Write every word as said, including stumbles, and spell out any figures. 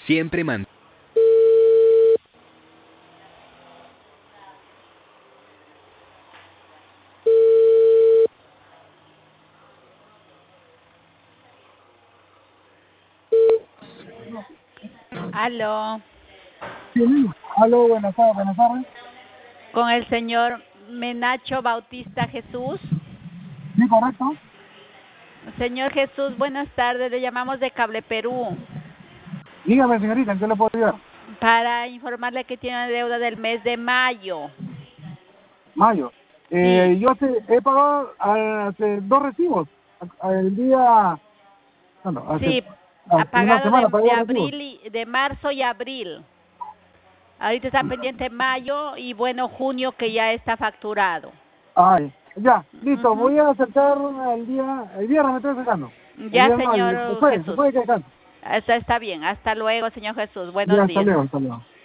Siempre man. Aló, Sí, aló, buenas tardes, buenas tardes. con el señor Menacho Bautista Jesús. Sí, correcto. Señor Jesús, buenas tardes, le llamamos de Cable Perú Dígame, señorita, ¿en qué le puedo ayudar? para informarle que tiene una deuda del mes de mayo. Mayo. Eh, yo te, he pagado hace dos recibos. A- a- El día... No, no, hace, Sí, ha hace una pagado de, semana pagué de dos recibos. abril, y, de marzo y abril. Ahorita está pendiente mayo y bueno, junio que ya está facturado. Ay, ya, listo, Ujú. voy a acercar el día... El viernes me estoy sacando. El Ya, día no, el- señor después, Jesús. después de que descanso. Está, está bien. Hasta luego, señor Jesús. Ya, Buenos hasta días. luego, hasta luego.